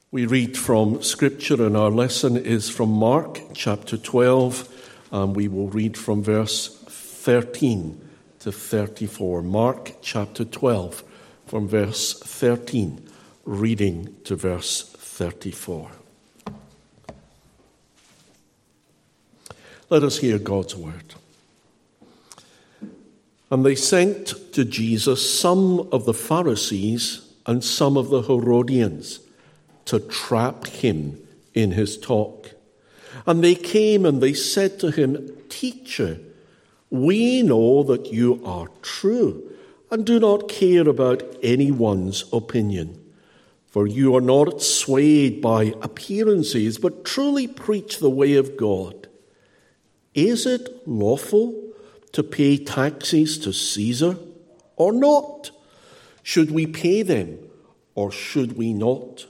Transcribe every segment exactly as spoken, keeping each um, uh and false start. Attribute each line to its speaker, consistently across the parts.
Speaker 1: We read from Scripture, and our lesson is from Mark chapter twelve, and we will read from verse thirteen to thirty-four. Mark chapter twelve, from verse thirteen, reading to verse thirty-four. Let us hear God's word. And they sent to Jesus some of the Pharisees and some of the Herodians, to trap him in his talk. And they came and they said to him, "Teacher, we know that you are true and do not care about anyone's opinion. For you are not swayed by appearances, but truly preach the way of God. Is it lawful to pay taxes to Caesar or not? Should we pay them or should we not?"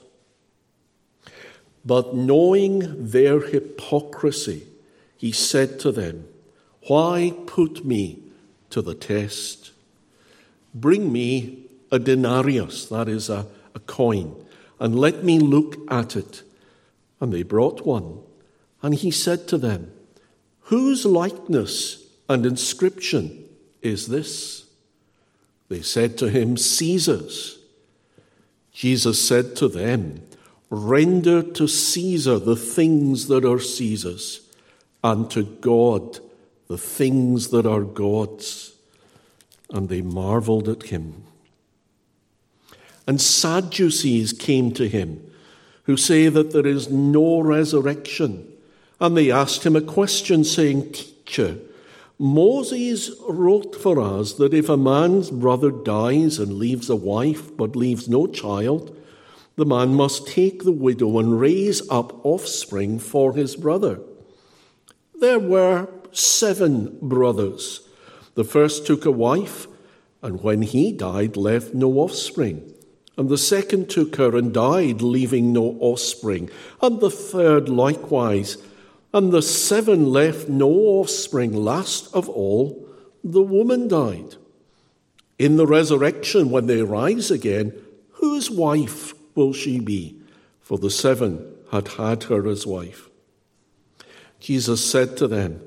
Speaker 1: But knowing their hypocrisy, he said to them, "Why put me to the test? Bring me a denarius," that is a, a coin, "and let me look at it." And they brought one. And he said to them, "Whose likeness and inscription is this?" They said to him, "Caesar's." Jesus said to them, "Render to Caesar the things that are Caesar's, and to God the things that are God's." And they marveled at him. And Sadducees came to him, who say that there is no resurrection. And they asked him a question, saying, "Teacher, Moses wrote for us that if a man's brother dies and leaves a wife but leaves no child, the man must take the widow and raise up offspring for his brother. There were seven brothers. The first took a wife, and when he died, left no offspring. And the second took her and died, leaving no offspring. And the third likewise. And the seven left no offspring. Last of all, the woman died. In the resurrection, when they rise again, whose wife will she be? For the seven had had her as wife." Jesus said to them,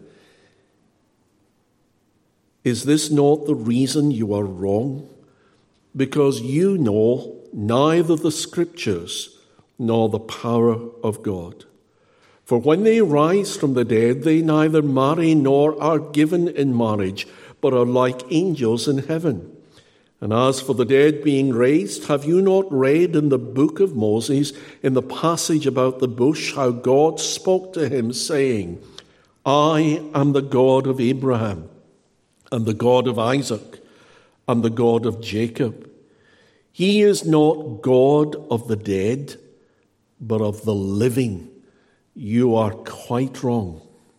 Speaker 1: "Is this not the reason you are wrong? Because you know neither the Scriptures nor the power of God. For when they rise from the dead, they neither marry nor are given in marriage, but are like angels in heaven. And as for the dead being raised, have you not read in the book of Moses, in the passage about the bush, how God spoke to him, saying, 'I am the God of Abraham, and the God of Isaac, and the God of Jacob'? He is not God of the dead, but of the living. You are quite wrong."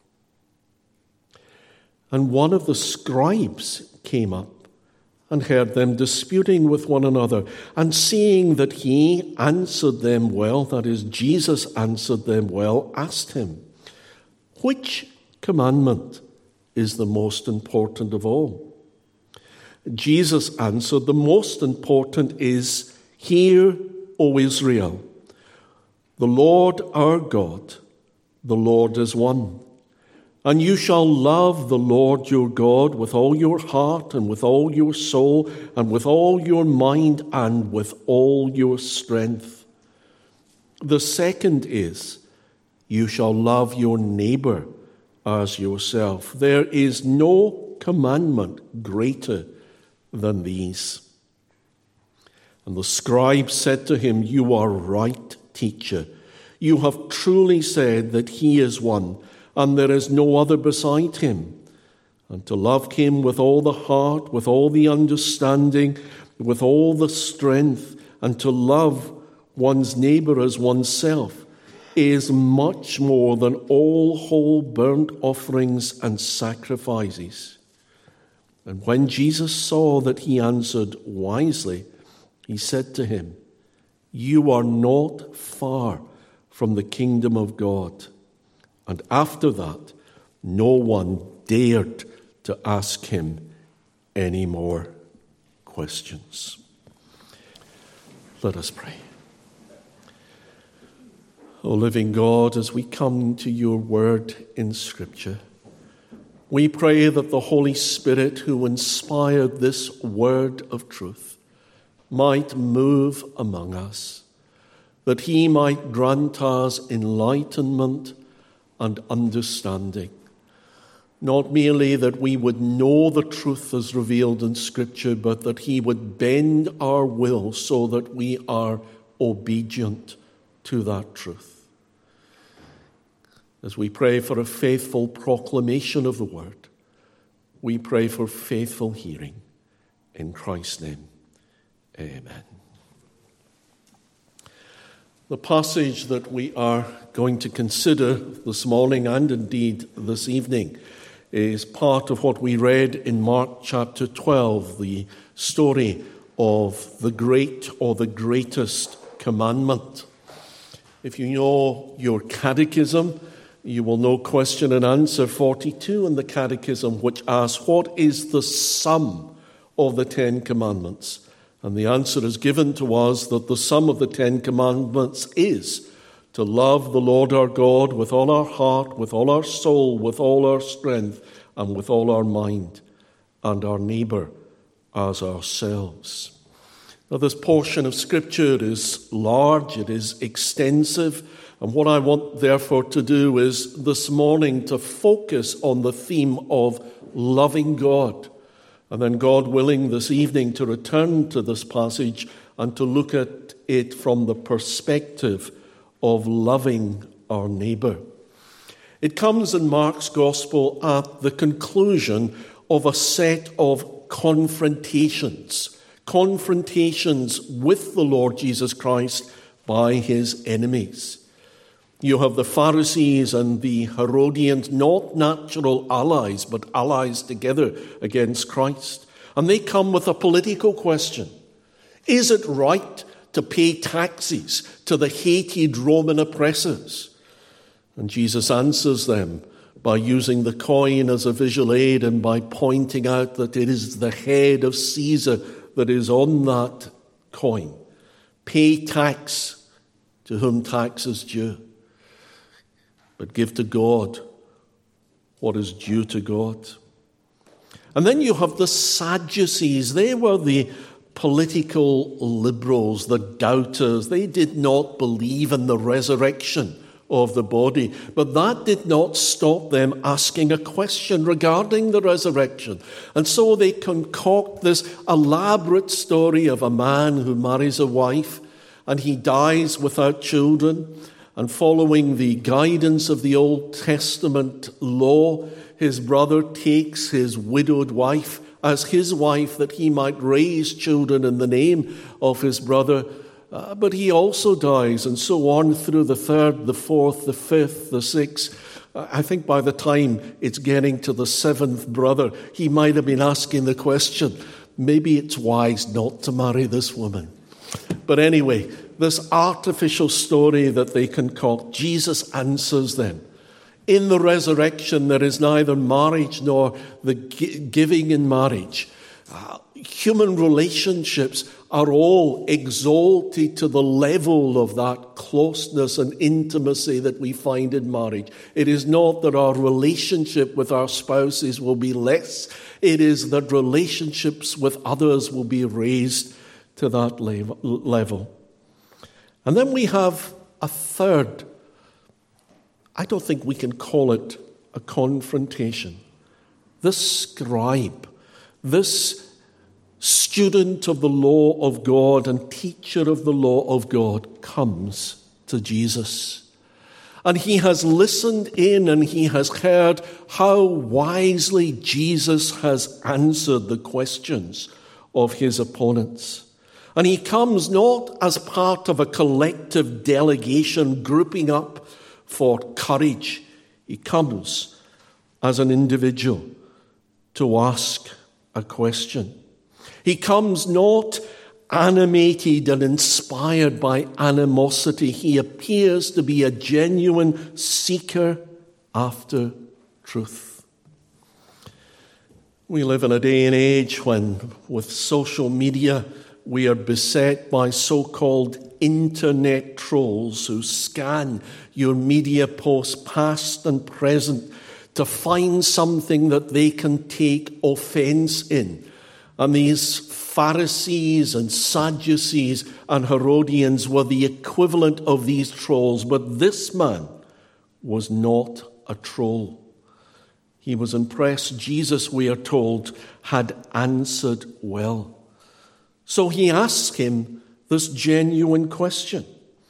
Speaker 1: And one of the scribes came up and heard them disputing with one another. And seeing that he answered them well, that is, Jesus answered them well, asked him, "Which commandment is the most important of all?" Jesus answered, "The most important is, 'Hear, O Israel, the Lord our God, the Lord is one. And you shall love the Lord your God with all your heart and with all your soul and with all your mind and with all your strength. The second is, you shall love your neighbor as yourself. There is no commandment greater than these." And the scribe said to him, "You are right, teacher. You have truly said that he is one, and there is no other beside him. And to love him with all the heart, with all the understanding, with all the strength, and to love one's neighbor as oneself is much more than all whole burnt offerings and sacrifices." And when Jesus saw that he answered wisely, he said to him, "You are not far from the kingdom of God." And after that, no one dared to ask him any more questions. Let us pray. O living God, as we come to your word in Scripture, we pray that the Holy Spirit who inspired this word of truth might move among us, that he might grant us enlightenment and understanding. Not merely that we would know the truth as revealed in Scripture, but that he would bend our will so that we are obedient to that truth. As we pray for a faithful proclamation of the word, we pray for faithful hearing. In Christ's name, amen. The passage that we are going to consider this morning and indeed this evening is part of what we read in Mark chapter twelve, the story of the great or the greatest commandment. If you know your catechism, you will know question and answer forty-two in the catechism, which asks, what is the sum of the Ten Commandments? And the answer is given to us that the sum of the Ten Commandments is to love the Lord our God with all our heart, with all our soul, with all our strength, and with all our mind, and our neighbour as ourselves. Now, this portion of Scripture is large, it is extensive, and what I want, therefore, to do is this morning to focus on the theme of loving God. And then, God willing, this evening to return to this passage and to look at it from the perspective of loving our neighbour. It comes in Mark's Gospel at the conclusion of a set of confrontations. Confrontations with the Lord Jesus Christ by his enemies. You have the Pharisees and the Herodians, not natural allies, but allies together against Christ. And they come with a political question. Is it right to pay taxes to the hated Roman oppressors? And Jesus answers them by using the coin as a visual aid and by pointing out that it is the head of Caesar that is on that coin. Pay tax to whom tax is due, but give to God what is due to God. And then you have the Sadducees. They were the political liberals, the doubters. They did not believe in the resurrection of the body, but that did not stop them asking a question regarding the resurrection. And so they concoct this elaborate story of a man who marries a wife and he dies without children. And following the guidance of the Old Testament law, his brother takes his widowed wife as his wife that he might raise children in the name of his brother. Uh, but he also dies, and so on through the third, the fourth, the fifth, the sixth. Uh, I think by the time it's getting to the seventh brother, he might have been asking the question, maybe it's wise not to marry this woman. But anyway, this artificial story that they concoct, Jesus answers them. In the resurrection, there is neither marriage nor the giving in marriage. Uh, human relationships are all exalted to the level of that closeness and intimacy that we find in marriage. It is not that our relationship with our spouses will be less. It is that relationships with others will be raised to that level. And then we have a third. I don't think we can call it a confrontation. This scribe, this student of the law of God and teacher of the law of God comes to Jesus. And he has listened in and he has heard how wisely Jesus has answered the questions of his opponents. And he comes not as part of a collective delegation grouping up for courage. He comes as an individual to ask a question. He comes not animated and inspired by animosity. He appears to be a genuine seeker after truth. We live in a day and age when, with social media, we are beset by so-called internet trolls who scan your media posts past and present to find something that they can take offense in. And these Pharisees and Sadducees and Herodians were the equivalent of these trolls, but this man was not a troll. He was impressed. Jesus, we are told, had answered well. So he asked him this genuine question: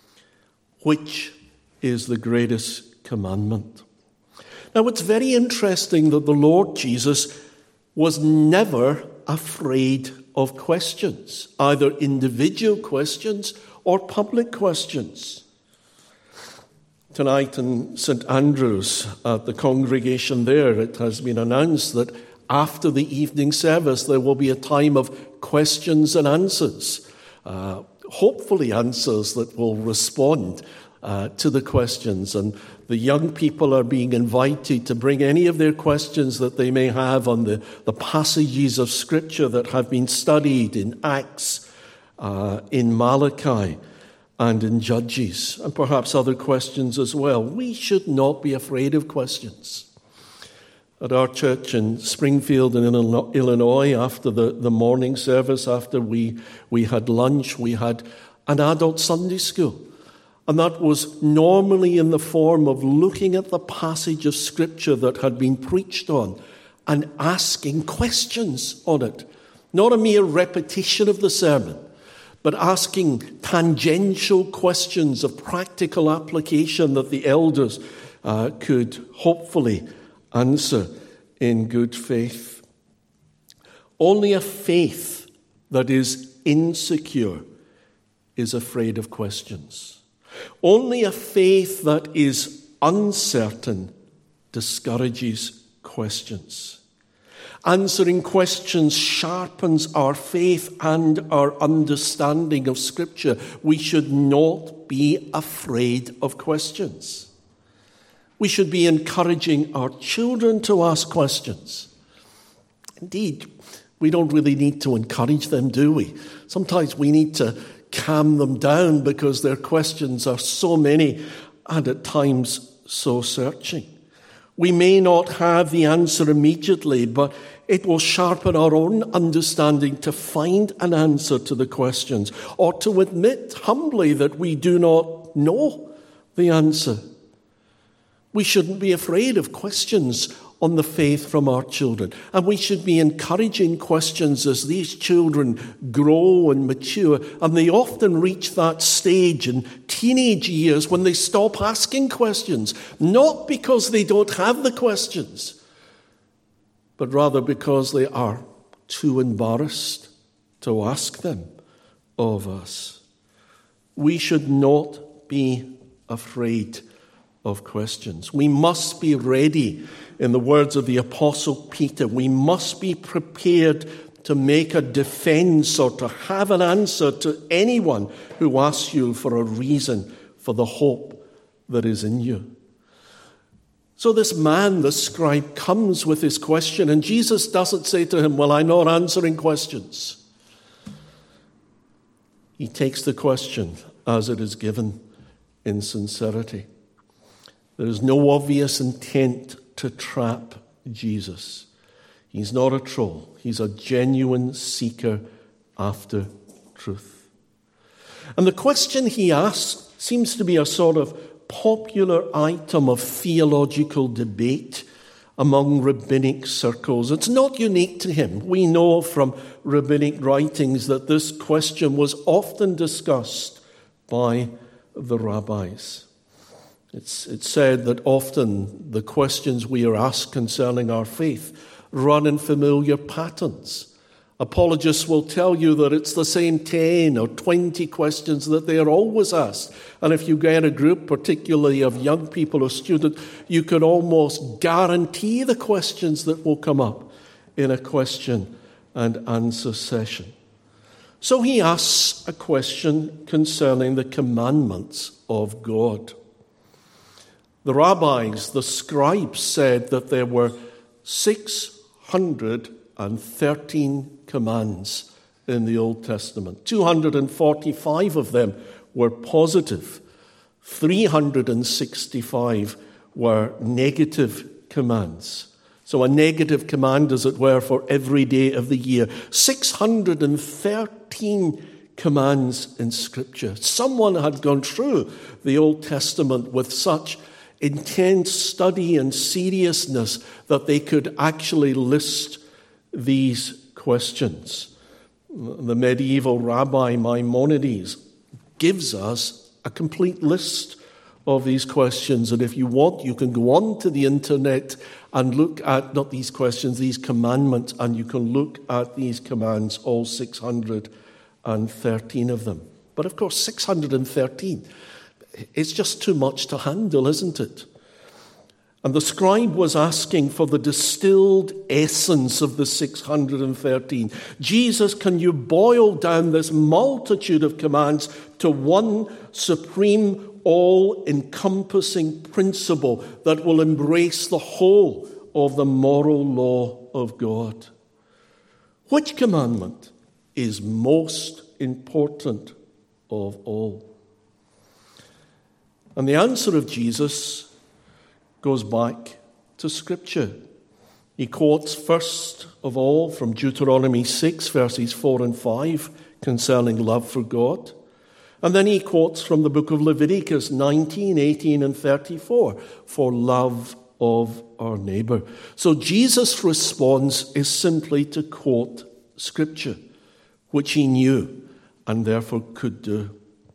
Speaker 1: which is the greatest commandment? Now, it's very interesting that the Lord Jesus was never afraid of questions, either individual questions or public questions. Tonight in Saint Andrew's, at the congregation there, it has been announced that after the evening service there will be a time of questions and answers. Uh, hopefully answers that will respond uh, to the questions. And the young people are being invited to bring any of their questions that they may have on the, the passages of Scripture that have been studied in Acts, uh, in Malachi, and in Judges, and perhaps other questions as well. We should not be afraid of questions. At our church in Springfield in Illinois, after the, the morning service, after we, we had lunch, we had an adult Sunday school. And that was normally in the form of looking at the passage of Scripture that had been preached on and asking questions on it. Not a mere repetition of the sermon, but asking tangential questions of practical application that the elders uh, could hopefully answer in good faith. Only a faith that is insecure is afraid of questions. Only a faith that is uncertain discourages questions. Answering questions sharpens our faith and our understanding of Scripture. We should not be afraid of questions. We should be encouraging our children to ask questions. Indeed, we don't really need to encourage them, do we? Sometimes we need to calm them down because their questions are so many and at times so searching. We may not have the answer immediately, but it will sharpen our own understanding to find an answer to the questions, or to admit humbly that we do not know the answer. We shouldn't be afraid of questions on the faith from our children, and we should be encouraging questions as these children grow and mature, and they often reach that stage in teenage years when they stop asking questions, not because they don't have the questions, but rather because they are too embarrassed to ask them of us. We should not be afraid of questions. We must be ready. In the words of the Apostle Peter, we must be prepared to make a defense or to have an answer to anyone who asks you for a reason for the hope that is in you. So this man, the scribe, comes with his question, and Jesus doesn't say to him, well, I'm not answering questions. He takes the question as it is given in sincerity. There is no obvious intent to trap Jesus. He's not a troll. He's a genuine seeker after truth. And the question he asks seems to be a sort of popular item of theological debate among rabbinic circles. It's not unique to him. We know from rabbinic writings that this question was often discussed by the rabbis. It's, it's said that often the questions we are asked concerning our faith run in familiar patterns. Apologists will tell you that it's the same ten or twenty questions that they are always asked. And if you get a group, particularly of young people or students, you can almost guarantee the questions that will come up in a question and answer session. So he asks a question concerning the commandments of God. The rabbis, the scribes, said that there were six hundred thirteen commands in the Old Testament. two hundred forty-five of them were positive. three hundred sixty-five were negative commands. So a negative command, as it were, for every day of the year. six hundred thirteen commands in Scripture. Someone had gone through the Old Testament with such intense study and seriousness that they could actually list these questions. The medieval rabbi Maimonides gives us a complete list of these questions, and if you want, you can go on to the internet and look at, not these questions, these commandments, and you can look at these commands, all six hundred thirteen of them. But of course, six hundred thirteen, it's just too much to handle, isn't it? And the scribe was asking for the distilled essence of the six hundred thirteen. Jesus, can you boil down this multitude of commands to one supreme, all-encompassing principle that will embrace the whole of the moral law of God? Which commandment is most important of all? And the answer of Jesus goes back to Scripture. He quotes first of all from Deuteronomy six, verses four and five, concerning love for God. And then he quotes from the book of Leviticus nineteen, eighteen, and thirty-four, for love of our neighbor. So Jesus' response is simply to quote Scripture, which he knew and therefore could do.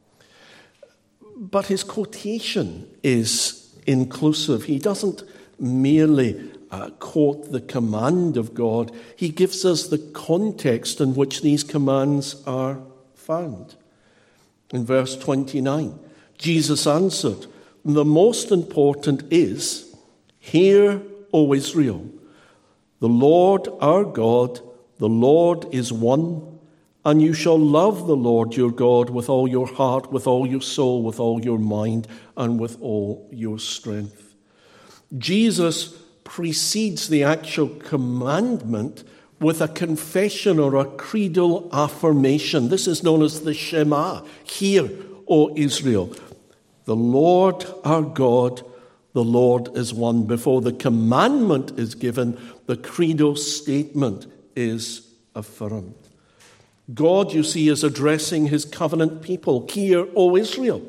Speaker 1: But his quotation is inclusive. He doesn't merely uh, quote the command of God. He gives us the context in which these commands are found. In verse twenty-nine, Jesus answered, the most important is, hear, O Israel, the Lord our God, the Lord is one, and you shall love the Lord your God with all your heart, with all your soul, with all your mind, and with all your strength. Jesus precedes the actual commandment with a confession or a creedal affirmation. This is known as the Shema. Hear, O Israel, the Lord our God, the Lord is one. Before the commandment is given, the creedal statement is affirmed. God, you see, is addressing his covenant people. Hear, O Israel.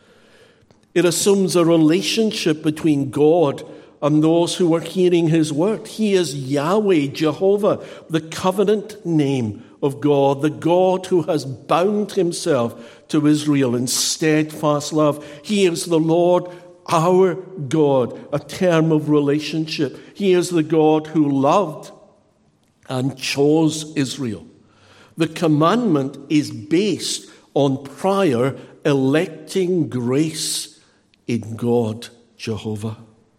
Speaker 1: It assumes a relationship between God and those who are hearing his word. He is Yahweh, Jehovah, the covenant name of God, the God who has bound himself to Israel in steadfast love. He is the Lord, our God, a term of relationship. He is the God who loved and chose Israel. The commandment is based on prior electing grace in God, Jehovah.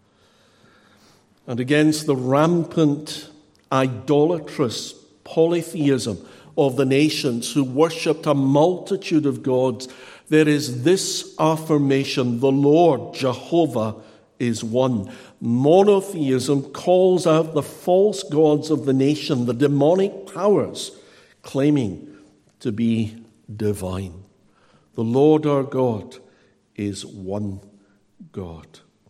Speaker 1: And against the rampant, idolatrous polytheism of the nations who worshipped a multitude of gods, there is this affirmation: the Lord, Jehovah, is one. Monotheism calls out the false gods of the nation, the demonic powers, claiming to be divine. The Lord our God is one God.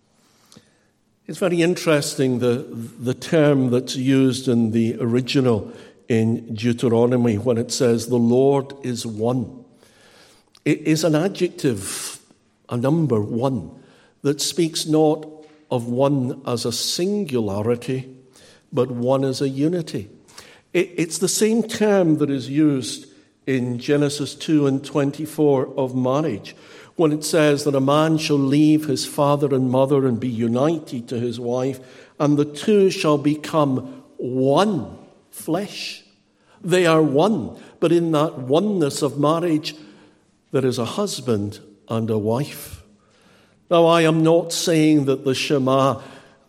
Speaker 1: It's very interesting, the, the term that's used in the original in Deuteronomy when it says the Lord is one. It is an adjective, a number, one, that speaks not of one as a singularity, but one as a unity. It, it's the same term that is used in Genesis two and twenty-four of marriage, when it says that a man shall leave his father and mother and be united to his wife, and the two shall become one flesh. They are one, but in that oneness of marriage, there is a husband and a wife. Now, I am not saying that the Shema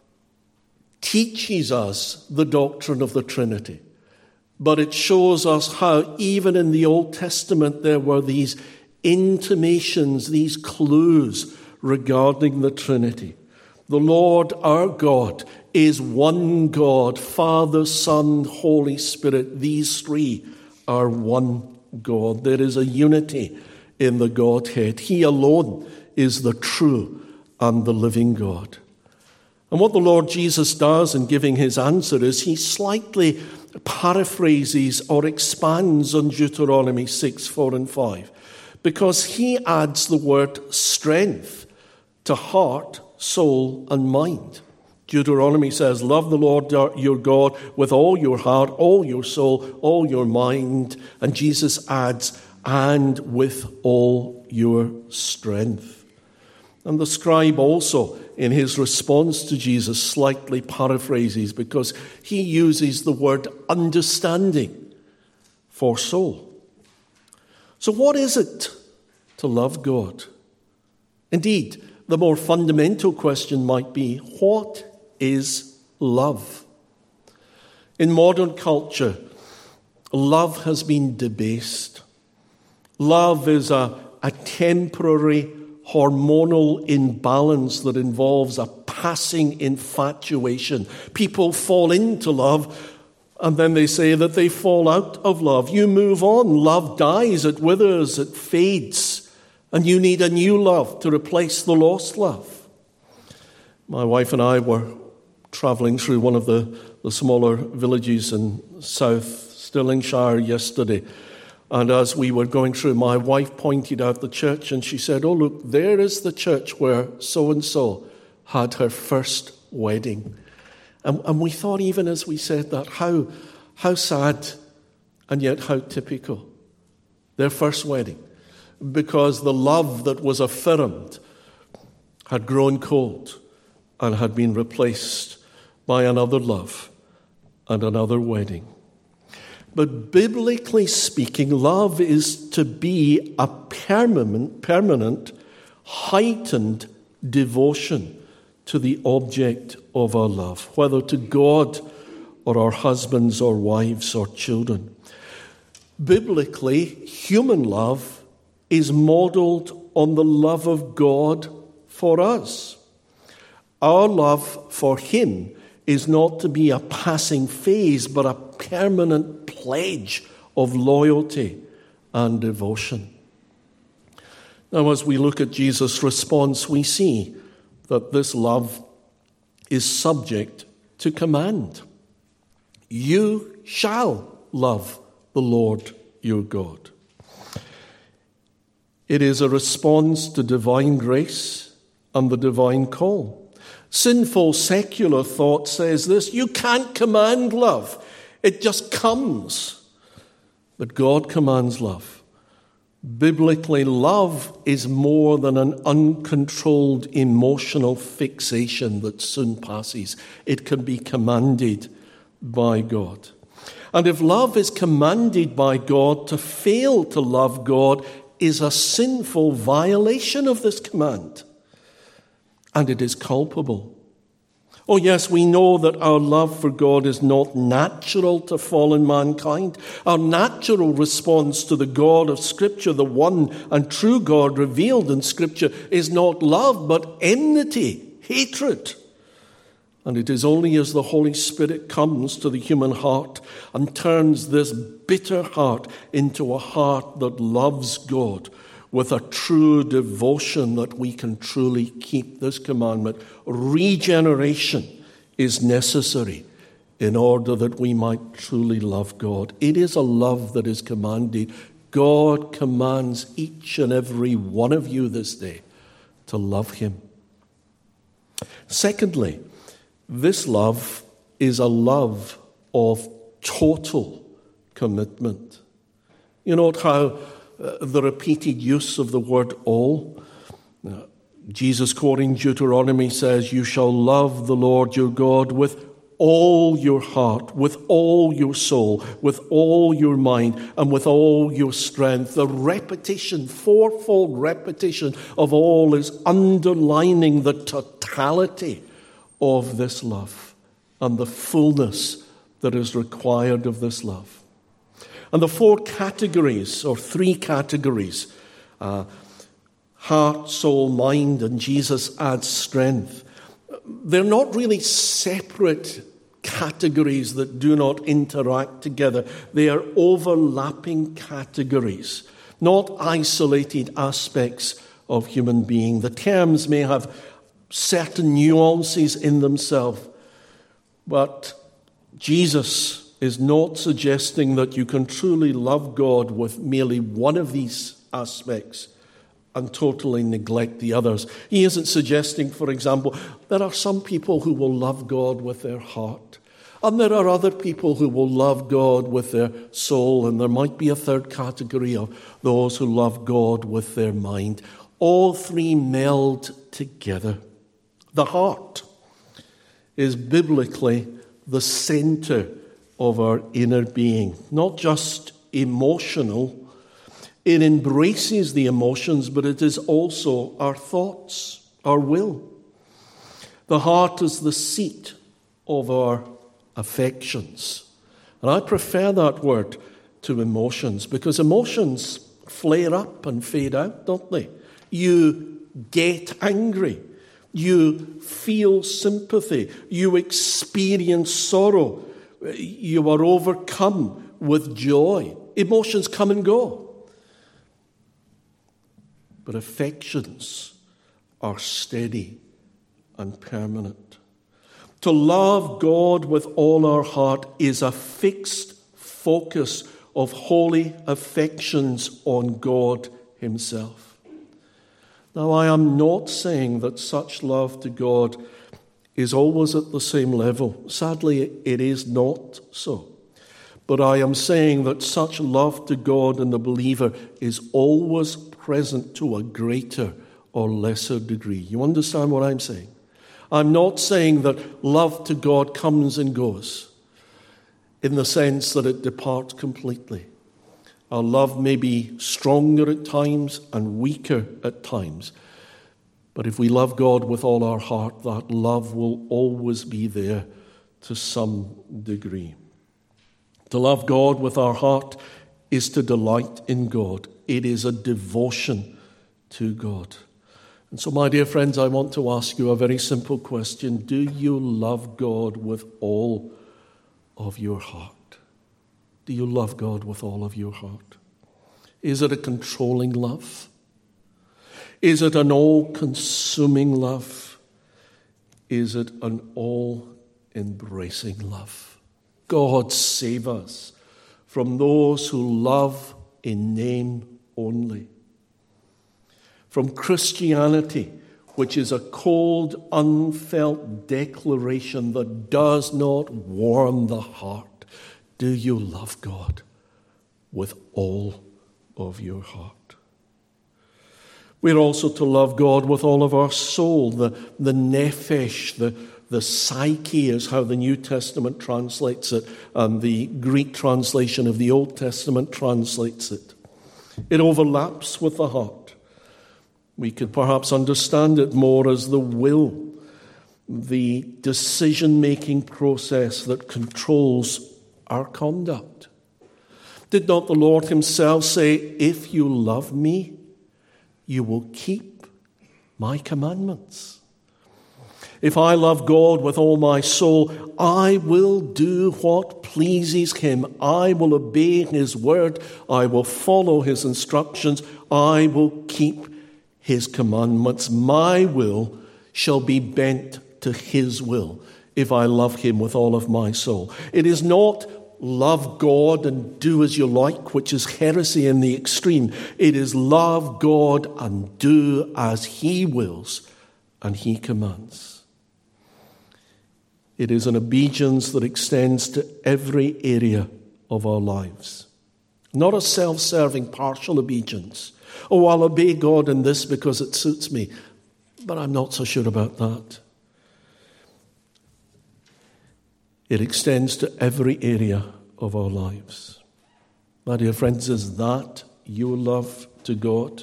Speaker 1: teaches us the doctrine of the Trinity, but it shows us how even in the Old Testament there were these intimations, these clues regarding the Trinity. The Lord our God is one God, Father, Son, Holy Spirit. These three are one God. There is a unity in the Godhead. He alone is the true and the living God. And what the Lord Jesus does in giving his answer is he slightly paraphrases or expands on Deuteronomy six, four and five, because he adds the word strength to heart, soul and mind. Deuteronomy says, love the Lord your God with all your heart, all your soul, all your mind. And Jesus adds, and with all your strength. And the scribe also, in his response to Jesus, slightly paraphrases because he uses the word understanding for soul. So what is it to love God? Indeed, the more fundamental question might be, what is love? In modern culture, love has been debased. Love is a, a temporary hormonal imbalance that involves a passing infatuation. People fall into love and then they say that they fall out of love. You move on. Love dies, it withers, it fades, and you need a new love to replace the lost love. My wife and I were travelling through one of the, the smaller villages in South Stirlingshire yesterday. And as we were going through, my wife pointed out the church and she said, oh, look, there is the church where so-and-so had her first wedding. And, and we thought, even as we said that, how, how sad and yet how typical. Their first wedding. Because the love that was affirmed had grown cold and had been replaced by another love and another wedding. But biblically speaking, love is to be a permanent, permanent, heightened devotion to the object of our love, whether to God or our husbands or wives or children. Biblically, human love is modeled on the love of God for us. Our love for him is not to be a passing phase, but a permanent pledge of loyalty and devotion. Now, as we look at Jesus' response, we see that this love is subject to command. You shall love the Lord your God. It is a response to divine grace and the divine call. Sinful secular thought says this: you can't command love. It just comes. But God commands love. Biblically, love is more than an uncontrolled emotional fixation that soon passes. It can be commanded by God. And if love is commanded by God, to fail to love God is a sinful violation of this command. And it is culpable. Oh yes, we know that our love for God is not natural to fallen mankind. Our natural response to the God of Scripture, the one and true God revealed in Scripture, is not love, but enmity, hatred. And it is only as the Holy Spirit comes to the human heart and turns this bitter heart into a heart that loves God with a true devotion that we can truly keep this commandment. Regeneration is necessary in order that we might truly love God. It is a love that is commanded. God commands each and every one of you this day to love him. Secondly, this love is a love of total commitment. You note how uh, the repeated use of the word all. Uh, Jesus, quoting Deuteronomy, says, you shall love the Lord your God with all your heart, with all your soul, with all your mind, and with all your strength. The repetition, fourfold repetition of all is underlining the totality of this love and the fullness that is required of this love. And the four categories, or three categories, uh, heart, soul, mind, and Jesus adds strength, they're not really separate categories that do not interact together. They are overlapping categories, not isolated aspects of human being. The terms may have certain nuances in themselves, but Jesus is not suggesting that you can truly love God with merely one of these aspects and totally neglect the others. He isn't suggesting, for example, there are some people who will love God with their heart, and there are other people who will love God with their soul, and there might be a third category of those who love God with their mind. All three meld together. The heart is biblically the center of our inner being, not just emotional. It embraces the emotions, but it is also our thoughts, our will. The heart is the seat of our affections. And I prefer that word to emotions, because emotions flare up and fade out, don't they? You get angry. You feel sympathy. You experience sorrow. You are overcome with joy. Emotions come and go. But affections are steady and permanent. To love God with all our heart is a fixed focus of holy affections on God Himself. Now, I am not saying that such love to God is always at the same level. Sadly, it is not so. But I am saying that such love to God in the believer is always present to a greater or lesser degree. You understand what I'm saying? I'm not saying that love to God comes and goes in the sense that it departs completely. Our love may be stronger at times and weaker at times. But if we love God with all our heart, that love will always be there to some degree. To love God with our heart is to delight in God. It is a devotion to God. And so, my dear friends, I want to ask you a very simple question. Do you love God with all of your heart? Do you love God with all of your heart? Is it a controlling love? Is it an all-consuming love? Is it an all-embracing love? God save us from those who love in name only. From Christianity, which is a cold, unfelt declaration that does not warm the heart. Do you love God with all of your heart? We're also to love God with all of our soul, the, the nephesh, the, the psyche is how the New Testament translates it, and the Greek translation of the Old Testament translates it. It overlaps with the heart. We could perhaps understand it more as the will, the decision-making process that controls our conduct. Did not the Lord Himself say, "If you love me, you will keep my commandments"? If I love God with all my soul, I will do what pleases Him. I will obey His word. I will follow His instructions. I will keep His commandments. My will shall be bent to His will if I love Him with all of my soul. It is not love God and do as you like, which is heresy in the extreme. It is love God and do as He wills and He commands. It is an obedience that extends to every area of our lives. Not a self-serving partial obedience. Oh, I'll obey God in this because it suits me, but I'm not so sure about that. It extends to every area of our lives. My dear friends, is that your love to God?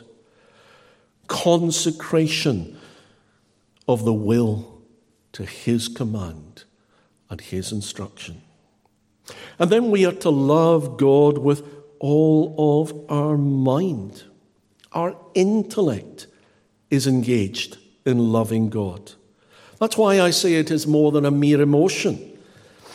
Speaker 1: Consecration of the will to His command and His instruction. And then we are to love God with all of our mind. Our intellect is engaged in loving God. That's why I say it is more than a mere emotion.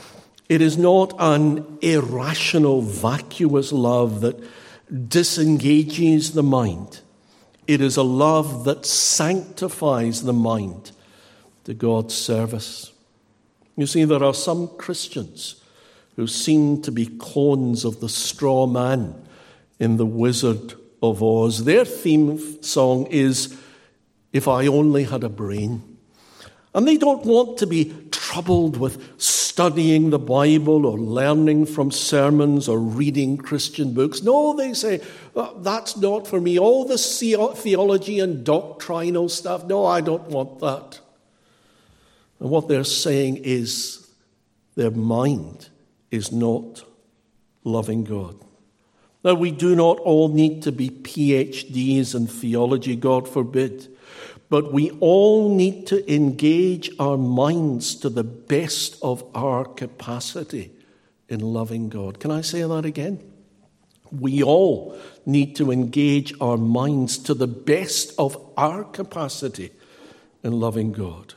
Speaker 1: It is not an irrational, vacuous love that disengages the mind. It is a love that sanctifies the mind to God's service. You see, there are some Christians who seem to be clones of the straw man in The Wizard of Oz. Their theme song is, "If I Only Had a Brain." And they don't want to be troubled with studying the Bible or learning from sermons or reading Christian books. No, they say, oh, that's not for me. All this theology and doctrinal stuff, no, I don't want that. And what they're saying is their mind is not loving God. Now, we do not all need to be P H Ds in theology, God forbid. But we all need to engage our minds to the best of our capacity in loving God. Can I say that again? We all need to engage our minds to the best of our capacity in loving God.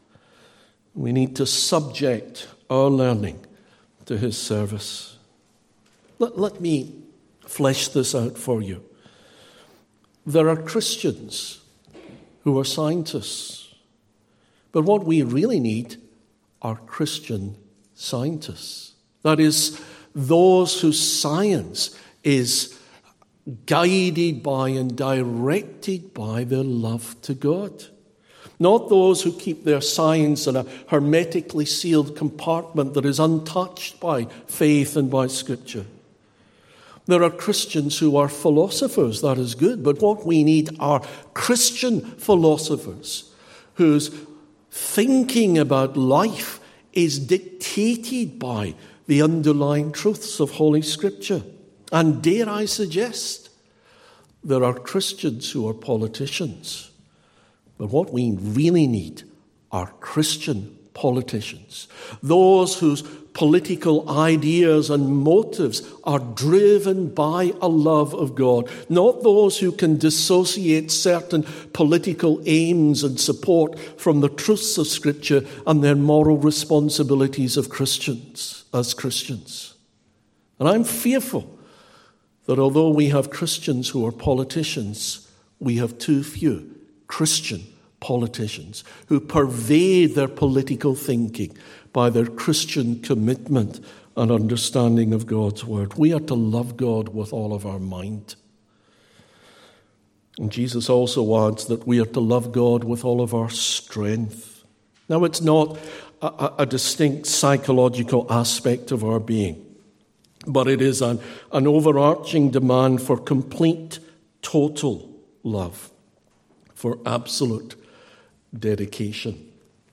Speaker 1: We need to subject our learning to his service. Let, let me flesh this out for you. There are Christians who are scientists. But what we really need are Christian scientists. That is, those whose science is guided by and directed by their love to God. Not those who keep their science in a hermetically sealed compartment that is untouched by faith and by Scripture. There are Christians who are philosophers, that is good, but what we need are Christian philosophers whose thinking about life is dictated by the underlying truths of Holy Scripture. And dare I suggest, there are Christians who are politicians, but what we really need are Christian politicians, those whose political ideas and motives are driven by a love of God, not those who can dissociate certain political aims and support from the truths of Scripture and their moral responsibilities of Christians, as Christians. And I'm fearful that although we have Christians who are politicians, we have too few Christian politicians who pervade their political thinking by their Christian commitment and understanding of God's word. We are to love God with all of our mind. And Jesus also adds that we are to love God with all of our strength. Now, it's not a, a distinct psychological aspect of our being, but it is an, an overarching demand for complete, total love, for absolute dedication.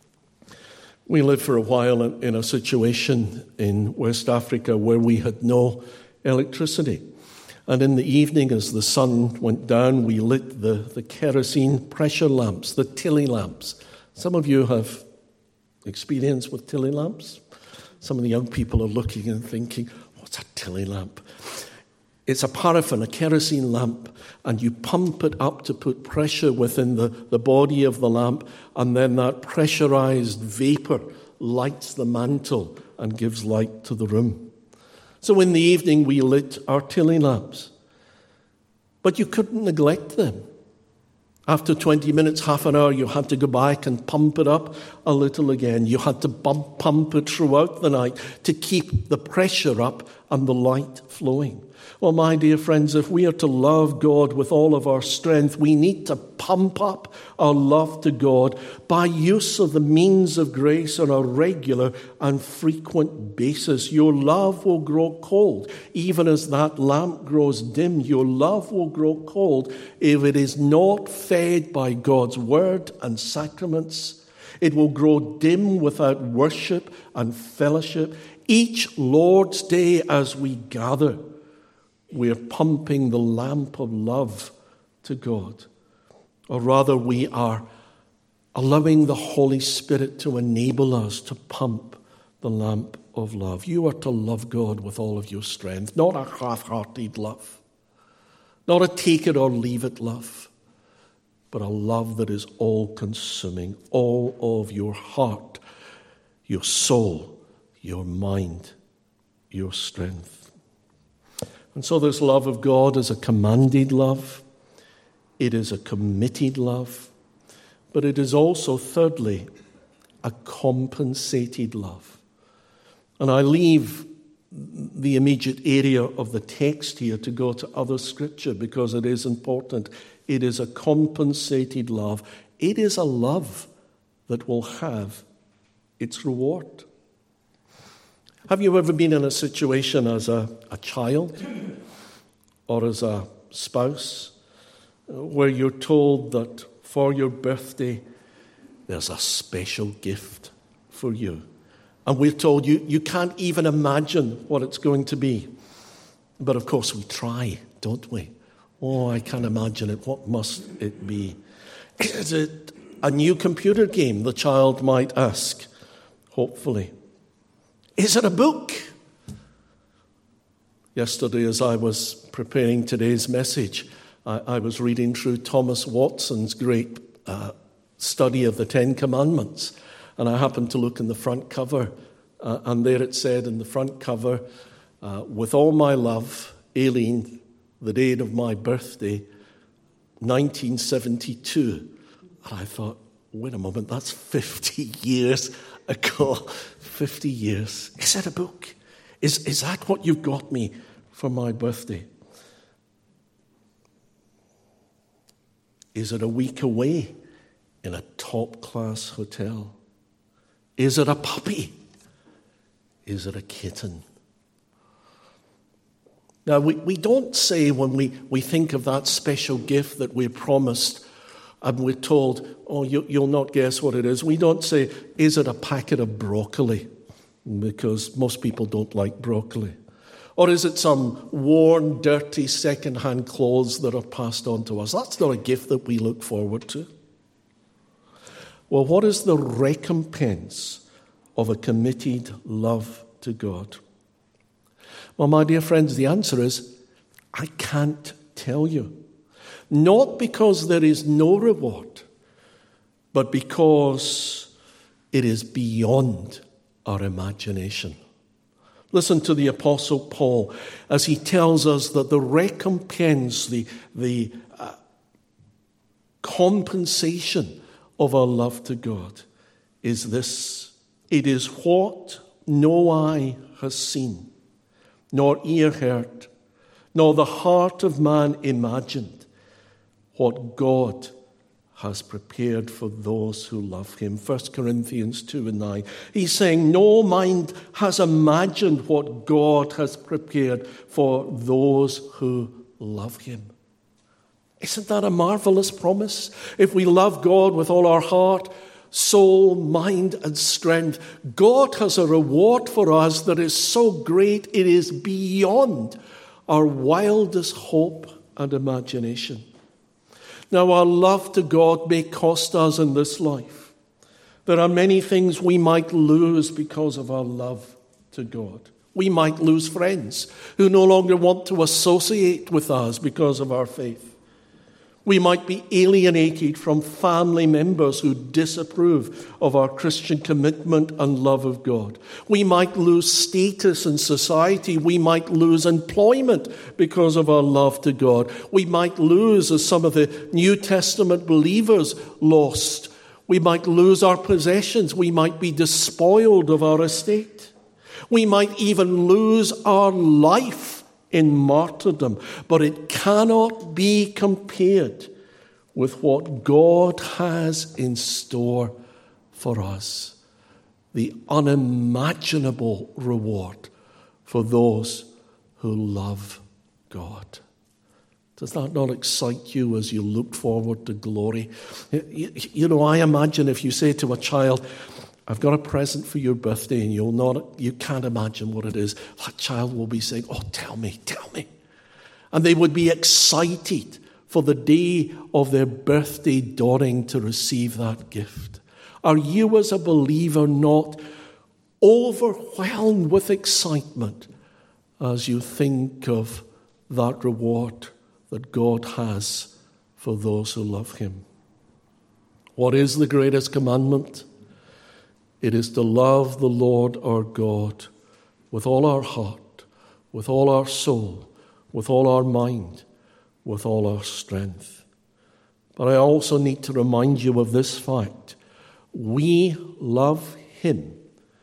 Speaker 1: We lived for a while in a situation in West Africa where we had no electricity. And in the evening, as the sun went down, we lit the, the kerosene pressure lamps, the Tilly lamps. Some of you have experience with Tilly lamps. Some of the young people are looking and thinking, what's a Tilly lamp? It's a paraffin, a kerosene lamp, and you pump it up to put pressure within the, the body of the lamp, and then that pressurized vapor lights the mantle and gives light to the room. So in the evening, we lit our Tilly lamps. But you couldn't neglect them. After twenty minutes, half an hour, you had to go back and pump it up a little again. You had to bump, pump it throughout the night to keep the pressure up and the light flowing. Well, my dear friends, if we are to love God with all of our strength, we need to pump up our love to God by use of the means of grace on a regular and frequent basis. Your love will grow cold. Even as that lamp grows dim, your love will grow cold if it is not fed by God's word and sacraments. It will grow dim without worship and fellowship. Each Lord's Day as we gather, we are pumping the lamp of love to God. Or rather, we are allowing the Holy Spirit to enable us to pump the lamp of love. You are to love God with all of your strength, not a half-hearted love, not a take-it-or-leave-it love, but a love that is all-consuming, all of your heart, your soul, your mind, your strength. And so this love of God is a commanded love. It is a committed love. But it is also, thirdly, a compensated love. And I leave the immediate area of the text here to go to other scripture because it is important. It is a compensated love. It is a love that will have its reward. Have you ever been in a situation as a, a child or as a spouse where you're told that for your birthday there's a special gift for you? And we're told you, you can't even imagine what it's going to be. But of course we try, don't we? Oh, I can't imagine it. What must it be? Is it a new computer game, the child might ask, hopefully? Is it a book? Yesterday, as I was preparing today's message, I, I was reading through Thomas Watson's great uh, study of the Ten Commandments. And I happened to look in the front cover, uh, and there it said in the front cover, uh, with all my love, Aileen, the date of my birthday, nineteen seventy-two. And I thought, wait a moment, that's fifty years ago. fifty years. Is it a book? Is, is that what you've got me for my birthday? Is it a week away in a top-class hotel? Is it a puppy? Is it a kitten? Now, we, we don't say when we, we think of that special gift that we're promised and we're told, oh, you, you'll not guess what it is. We don't say, is it a packet of broccoli? Because most people don't like broccoli. Or is it some worn, dirty, second-hand clothes that are passed on to us? That's not a gift that we look forward to. Well, what is the recompense of a committed love to God? Well, my dear friends, the answer is, I can't tell you. Not because there is no reward, but because it is beyond our imagination. Listen to the Apostle Paul as he tells us that the recompense, the, the uh, compensation of our love to God is this. It is what no eye has seen, nor ear heard, nor the heart of man imagined, what God has prepared for those who love him. First Corinthians two and nine. He's saying no mind has imagined what God has prepared for those who love him. Isn't that a marvelous promise? If we love God with all our heart, soul, mind, and strength, God has a reward for us that is so great it is beyond our wildest hope and imagination. Now, our love to God may cost us in this life. There are many things we might lose because of our love to God. We might lose friends who no longer want to associate with us because of our faith. We might be alienated from family members who disapprove of our Christian commitment and love of God. We might lose status in society. We might lose employment because of our love to God. We might lose, as some of the New Testament believers lost, we might lose our possessions. We might be despoiled of our estate. We might even lose our life in martyrdom, but it cannot be compared with what God has in store for us, the unimaginable reward for those who love God. Does that not excite you as you look forward to glory? You, you know, I imagine if you say to a child, I've got a present for your birthday, and you'll not, you can't imagine what it is. That child will be saying, oh, tell me, tell me. And they would be excited for the day of their birthday dawning to receive that gift. Are you as a believer not overwhelmed with excitement as you think of that reward that God has for those who love him? What is the greatest commandment? It is to love the Lord our God with all our heart, with all our soul, with all our mind, with all our strength. But I also need to remind you of this fact. We love him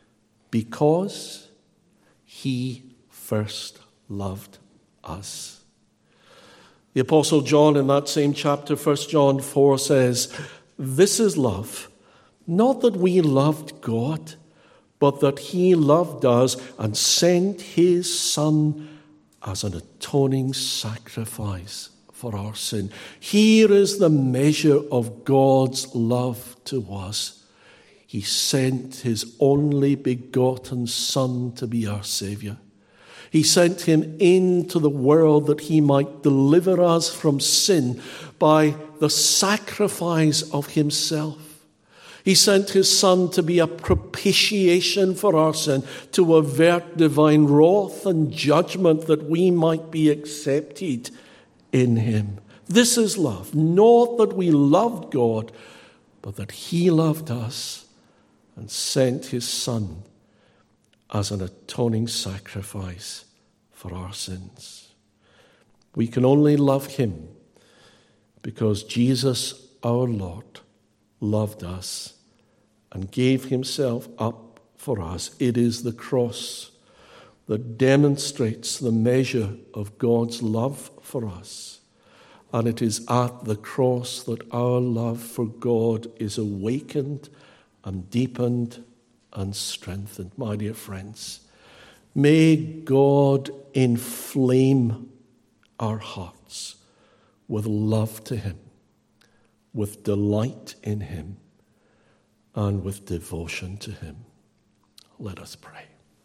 Speaker 1: because he first loved us. The Apostle John in that same chapter, First John four, says, "This is love, not that we loved God, but that he loved us and sent his Son as an atoning sacrifice for our sin." Here is the measure of God's love to us. He sent his only begotten Son to be our Savior. He sent him into the world that he might deliver us from sin by the sacrifice of himself. He sent his Son to be a propitiation for our sin, to avert divine wrath and judgment that we might be accepted in him. This is love, not that we loved God, but that he loved us and sent his Son as an atoning sacrifice for our sins. We can only love him because Jesus, our Lord, loved us and gave himself up for us. It is the cross that demonstrates the measure of God's love for us. And it is at the cross that our love for God is awakened and deepened and strengthened. My dear friends, may God inflame our hearts with love to him, with delight in him, and with devotion to him. Let us pray.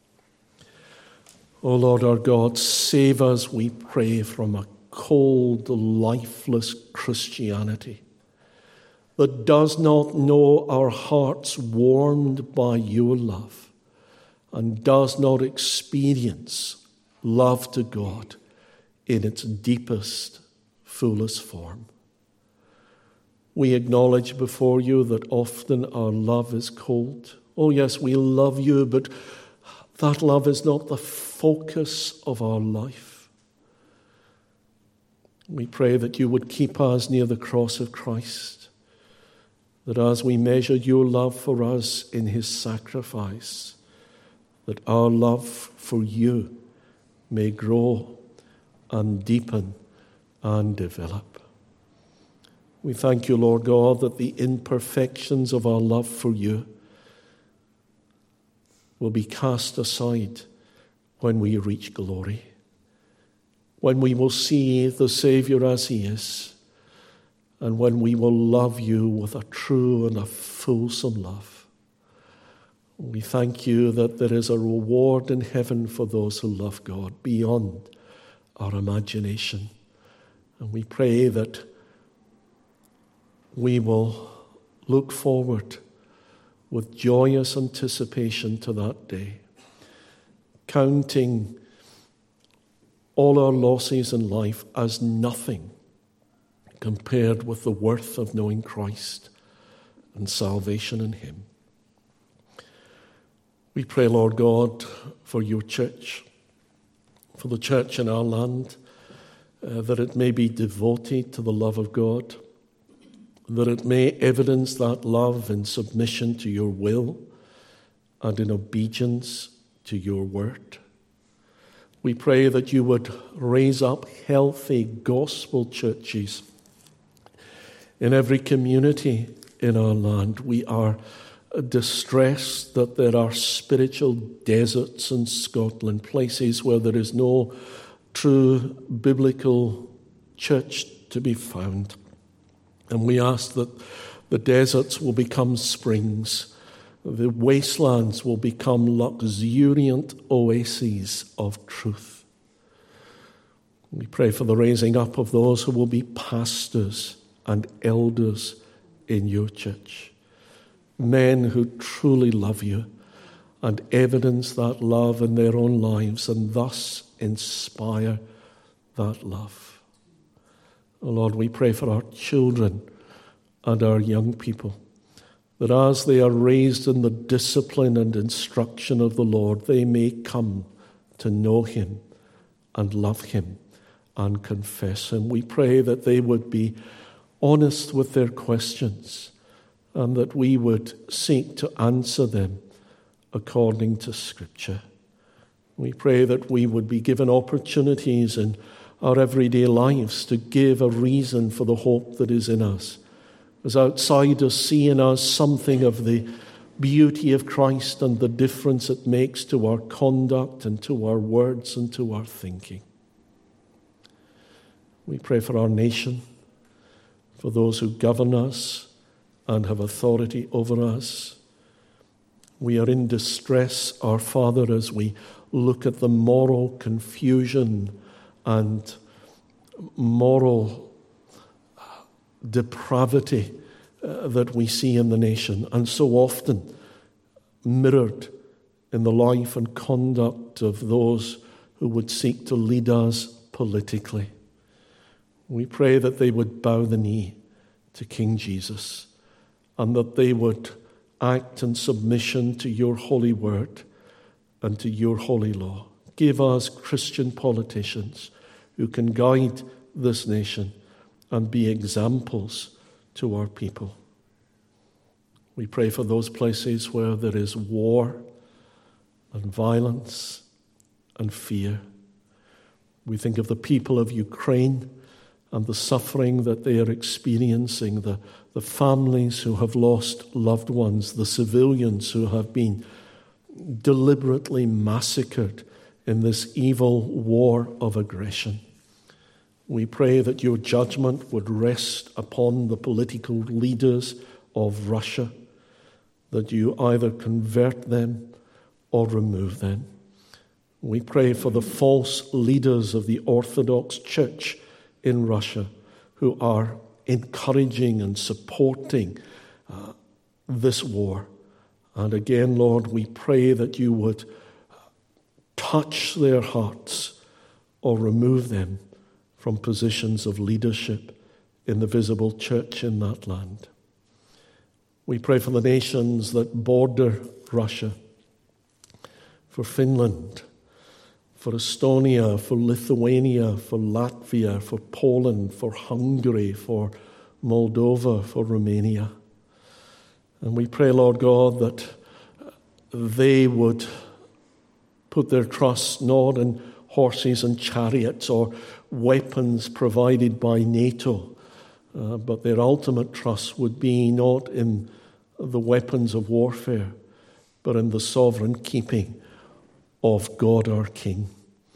Speaker 1: O Lord our God, save us, we pray, from a cold, lifeless Christianity that does not know our hearts warmed by your love and does not experience love to God in its deepest, fullest form. We acknowledge before you that often our love is cold. Oh yes, we love you, but that love is not the focus of our life. We pray that you would keep us near the cross of Christ, that as we measure your love for us in his sacrifice, that our love for you may grow and deepen and develop. We thank you, Lord God, that the imperfections of our love for you will be cast aside when we reach glory, when we will see the Savior as he is, and when we will love you with a true and a fulsome love. We thank you that there is a reward in heaven for those who love God beyond our imagination. And we pray that we will look forward with joyous anticipation to that day, counting all our losses in life as nothing compared with the worth of knowing Christ and salvation in him. We pray, Lord God, for your church, for the church in our land, uh, that it may be devoted to the love of God, that it may evidence that love in submission to your will and in obedience to your word. We pray that you would raise up healthy gospel churches in every community in our land. We are distressed that there are spiritual deserts in Scotland, places where there is no true biblical church to be found. And we ask that the deserts will become springs, the wastelands will become luxuriant oases of truth. We pray for the raising up of those who will be pastors and elders in your church, men who truly love you and evidence that love in their own lives and thus inspire that love. Oh Lord, we pray for our children and our young people, that as they are raised in the discipline and instruction of the Lord, they may come to know him and love him and confess him. We pray that they would be honest with their questions and that we would seek to answer them according to Scripture. We pray that we would be given opportunities in our everyday lives to give a reason for the hope that is in us, as outsiders see in us something of the beauty of Christ and the difference it makes to our conduct and to our words and to our thinking. We pray for our nation, for those who govern us and have authority over us. We are in distress, our Father, as we look at the moral confusion and moral depravity uh, that we see in the nation, and so often mirrored in the life and conduct of those who would seek to lead us politically. We pray that they would bow the knee to King Jesus and that they would act in submission to your holy word and to your holy law. Give us Christian politicians who can guide this nation and be examples to our people. We pray for those places where there is war and violence and fear. We think of the people of Ukraine and the suffering that they are experiencing, the, the families who have lost loved ones, the civilians who have been deliberately massacred in this evil war of aggression. We pray that your judgment would rest upon the political leaders of Russia, that you either convert them or remove them. We pray for the false leaders of the Orthodox Church in Russia who are encouraging and supporting uh, this war. And again, Lord, we pray that you would touch their hearts or remove them from positions of leadership in the visible church in that land. We pray for the nations that border Russia, for Finland, for Estonia, for Lithuania, for Latvia, for Poland, for Hungary, for Moldova, for Romania. And we pray, Lord God, that they would put their trust not in horses and chariots or weapons provided by NATO, uh, but their ultimate trust would be not in the weapons of warfare, but in the sovereign keeping of God our King.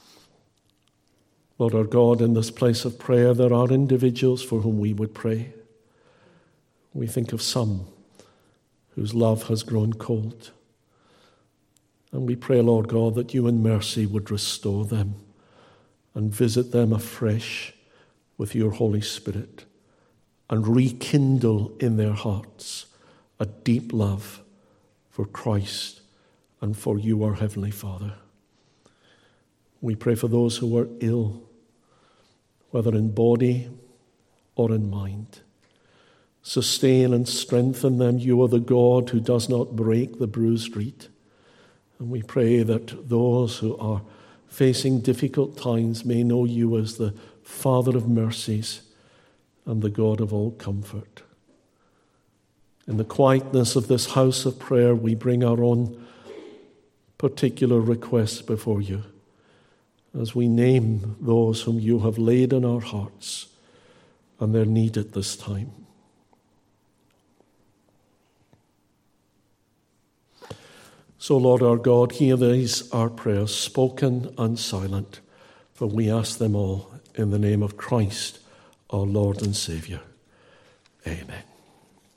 Speaker 1: Lord our God, in this place of prayer, there are individuals for whom we would pray. We think of some whose love has grown cold. And we pray, Lord God, that you in mercy would restore them and visit them afresh with your Holy Spirit and rekindle in their hearts a deep love for Christ and for you, our Heavenly Father. We pray for those who are ill, whether in body or in mind. Sustain and strengthen them. You are the God who does not break the bruised reed. And we pray that those who are facing difficult times may know you as the Father of mercies and the God of all comfort. In the quietness of this house of prayer, we bring our own particular requests before you as we name those whom you have laid in our hearts and their need at this time. So, Lord our God, hear these our prayers, spoken and silent, for we ask them all in the name of Christ, our Lord and Saviour. Amen.